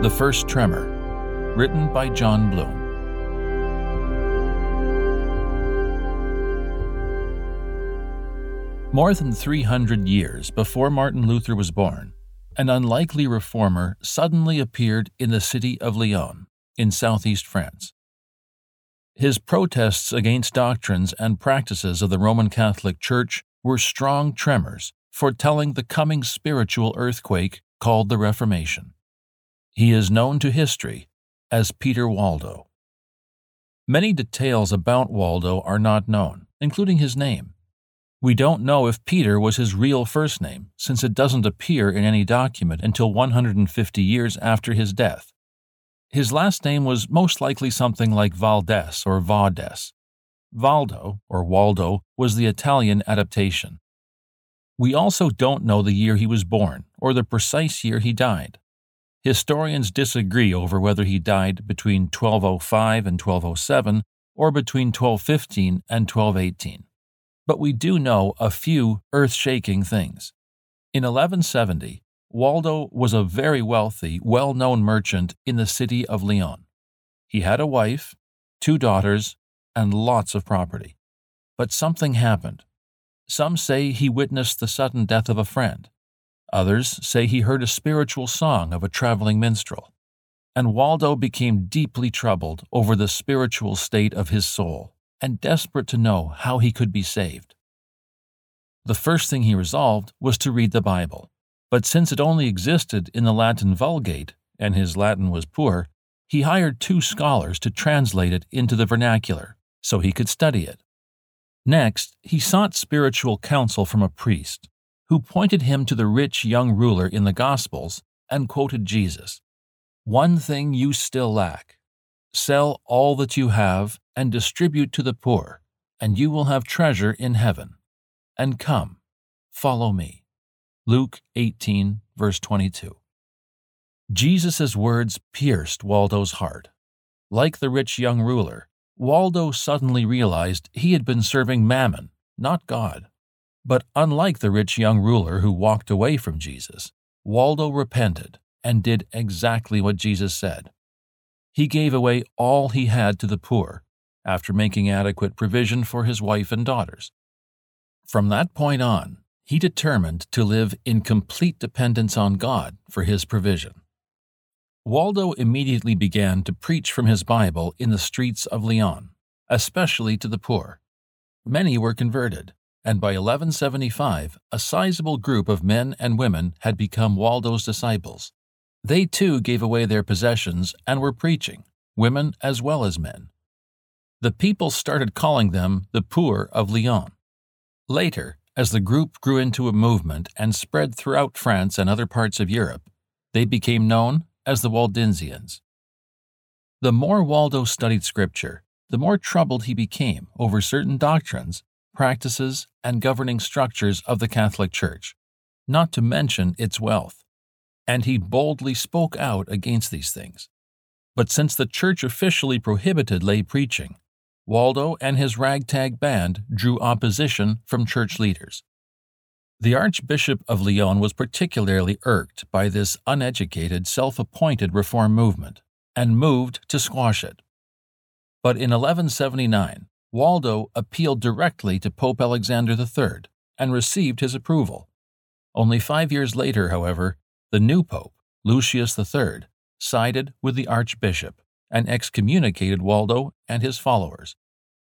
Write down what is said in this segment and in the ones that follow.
The First Tremor, written by John Bloom. More than 300 years before Martin Luther was born, an unlikely reformer suddenly appeared in the city of Lyon, in southeast France. His protests against doctrines and practices of the Roman Catholic Church were strong tremors foretelling the coming spiritual earthquake called the Reformation. He is known to history as Peter Waldo. Many details about Waldo are not known, including his name. We don't know if Peter was his real first name, since it doesn't appear in any document until 150 years after his death. His last name was most likely something like Valdés or Vaudes. Valdo, or Waldo, was the Italian adaptation. We also don't know the year he was born, or the precise year he died. Historians disagree over whether he died between 1205 and 1207, or between 1215 and 1218. But we do know a few earth-shaking things. In 1170, Waldo was a very wealthy, well-known merchant in the city of Lyon. He had a wife, 2 daughters, and lots of property. But something happened. Some say he witnessed the sudden death of a friend. Others say he heard a spiritual song of a traveling minstrel. And Waldo became deeply troubled over the spiritual state of his soul, and desperate to know how he could be saved. The first thing he resolved was to read the Bible. But since it only existed in the Latin Vulgate, and his Latin was poor, he hired 2 scholars to translate it into the vernacular, so he could study it. Next, he sought spiritual counsel from a priest, who pointed him to the rich young ruler in the Gospels and quoted Jesus. "One thing you still lack. Sell all that you have and distribute to the poor, and you will have treasure in heaven. And come, follow me." Luke 18, verse 22. Jesus' words pierced Waldo's heart. Like the rich young ruler, Waldo suddenly realized he had been serving Mammon, not God. But unlike the rich young ruler who walked away from Jesus, Waldo repented and did exactly what Jesus said. He gave away all he had to the poor, after making adequate provision for his wife and daughters. From that point on, he determined to live in complete dependence on God for his provision. Waldo immediately began to preach from his Bible in the streets of Lyon, especially to the poor. Many were converted, and by 1175, a sizable group of men and women had become Waldo's disciples. They too gave away their possessions and were preaching, women as well as men. The people started calling them the poor of Lyon. Later, as the group grew into a movement and spread throughout France and other parts of Europe, they became known as the Waldensians. The more Waldo studied Scripture, the more troubled he became over certain doctrines, practices, and governing structures of the Catholic Church, not to mention its wealth. And he boldly spoke out against these things. But since the Church officially prohibited lay preaching, Waldo and his ragtag band drew opposition from church leaders. The Archbishop of Lyon was particularly irked by this uneducated, self-appointed reform movement and moved to squash it. But in 1179, Waldo appealed directly to Pope Alexander III and received his approval. Only 5 years later, however, the new pope, Lucius III, sided with the archbishop and excommunicated Waldo and his followers.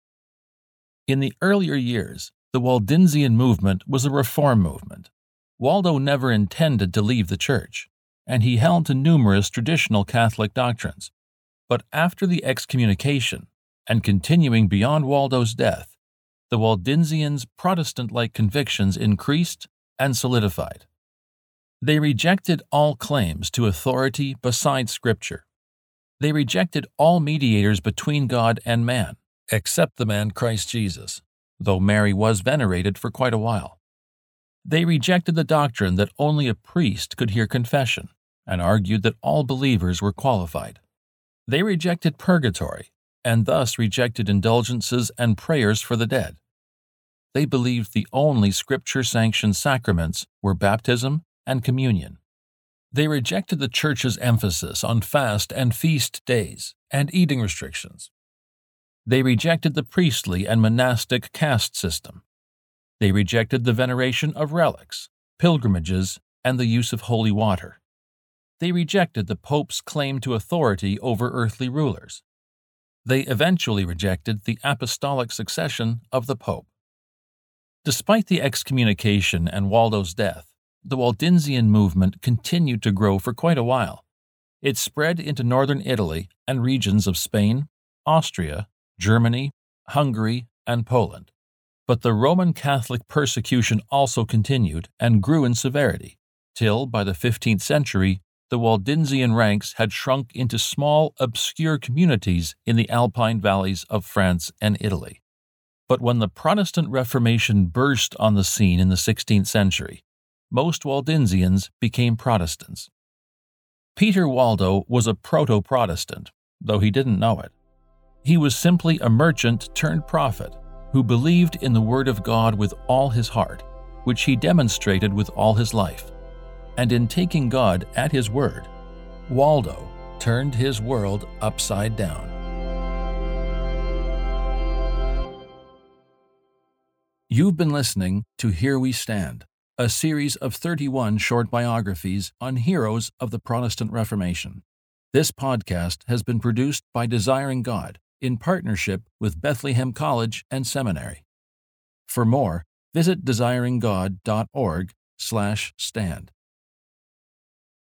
In the earlier years, the Waldensian movement was a reform movement. Waldo never intended to leave the church, and he held to numerous traditional Catholic doctrines. But after the excommunication, and continuing beyond Waldo's death, the Waldensians' Protestant-like convictions increased and solidified. They rejected all claims to authority beside Scripture. They rejected all mediators between God and man, except the man Christ Jesus, though Mary was venerated for quite a while. They rejected the doctrine that only a priest could hear confession, and argued that all believers were qualified. They rejected purgatory, and thus rejected indulgences and prayers for the dead. They believed the only Scripture-sanctioned sacraments were baptism and communion. They rejected the Church's emphasis on fast and feast days and eating restrictions. They rejected the priestly and monastic caste system. They rejected the veneration of relics, pilgrimages, and the use of holy water. They rejected the Pope's claim to authority over earthly rulers. They eventually rejected the apostolic succession of the Pope. Despite the excommunication and Waldo's death, the Waldensian movement continued to grow for quite a while. It spread into northern Italy and regions of Spain, Austria, Germany, Hungary, and Poland. But the Roman Catholic persecution also continued and grew in severity, till by the 15th century the Waldensian ranks had shrunk into small, obscure communities in the Alpine valleys of France and Italy. But when the Protestant Reformation burst on the scene in the 16th century, most Waldensians became Protestants. Peter Waldo was a proto-Protestant, though he didn't know it. He was simply a merchant turned prophet who believed in the Word of God with all his heart, which he demonstrated with all his life. And in taking God at his word, Waldo turned his world upside down. You've been listening to Here We Stand, a series of 31 short biographies on heroes of the Protestant Reformation. This podcast has been produced by Desiring God in partnership with Bethlehem College and Seminary. For more, visit desiringgod.org/stand.